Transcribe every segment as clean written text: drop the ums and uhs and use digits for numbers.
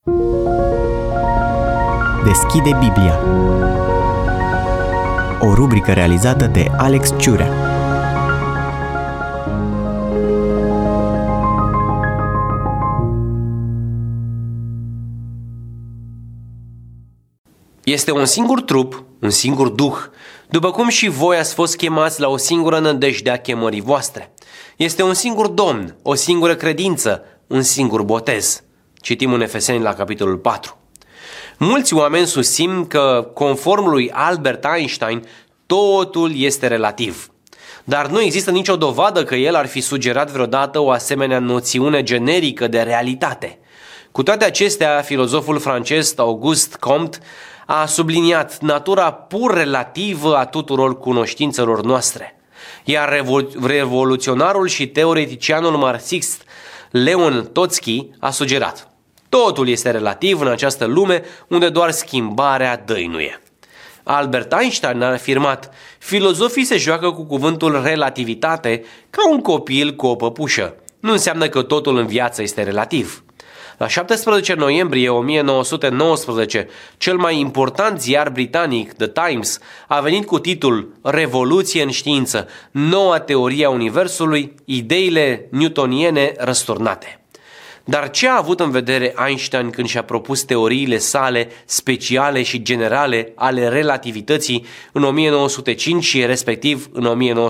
Deschide Biblia. O rubrică realizată de Alex Ciurea. Este un singur trup, un singur duh, după cum și voi ați fost chemați la o singură nădejde a chemării voastre. Este un singur Domn, o singură credință, un singur botez. Citim în Efeseni la capitolul 4. Mulți oameni susțin că, conform lui Albert Einstein, totul este relativ. Dar nu există nicio dovadă că el ar fi sugerat vreodată o asemenea noțiune generică de realitate. Cu toate acestea, filozoful francez Auguste Comte a subliniat natura pur relativă a tuturor cunoștințelor noastre. Iar revoluționarul și teoreticianul marxist Leon Trotsky a sugerat: totul este relativ în această lume unde doar schimbarea dăinuie. Albert Einstein a afirmat: filozofii se joacă cu cuvântul relativitate ca un copil cu o păpușă. Nu înseamnă că totul în viață este relativ. La 17 noiembrie 1919, cel mai important ziar britanic, The Times, a venit cu titlul Revoluție în știință, noua teorie a universului, ideile newtoniene răsturnate. Dar ce a avut în vedere Einstein când și-a propus teoriile sale speciale și generale ale relativității în 1905 și respectiv în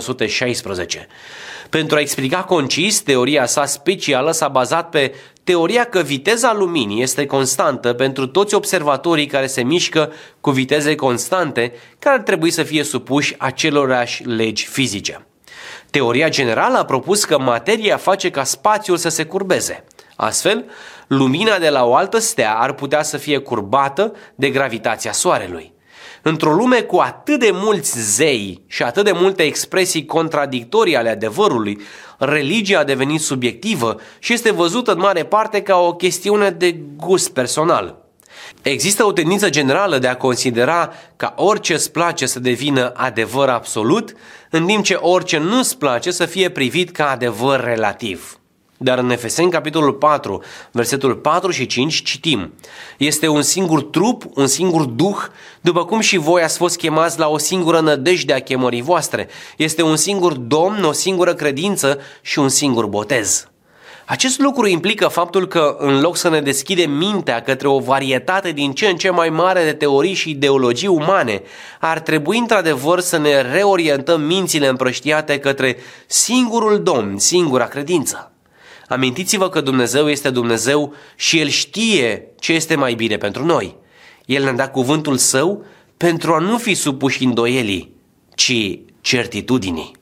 1916? Pentru a explica concis, teoria sa specială s-a bazat pe teoria că viteza luminii este constantă pentru toți observatorii care se mișcă cu viteze constante, care ar trebui să fie supuși acelorași legi fizice. Teoria generală a propus că materia face ca spațiul să se curbeze. Astfel, lumina de la o altă stea ar putea să fie curbată de gravitația Soarelui. Într-o lume cu atât de mulți zei și atât de multe expresii contradictorii ale adevărului, religia a devenit subiectivă și este văzută în mare parte ca o chestiune de gust personal. Există o tendință generală de a considera ca orice îți place să devină adevăr absolut, în timp ce orice nu îți place să fie privit ca adevăr relativ. Dar în Efeseni, capitolul 4, versetul 4 și 5, citim: este un singur trup, un singur duh, după cum și voi ați fost chemați la o singură nădejde a chemării voastre. Este un singur Domn, o singură credință și un singur botez. Acest lucru implică faptul că, în loc să ne deschidem mintea către o varietate din ce în ce mai mare de teorii și ideologii umane, ar trebui într-adevăr să ne reorientăm mințile împrăștiate către singurul Domn, singura credință. Amintiți-vă că Dumnezeu este Dumnezeu și El știe ce este mai bine pentru noi. El ne-a dat cuvântul Său pentru a nu fi supuși îndoielii, ci certitudinii.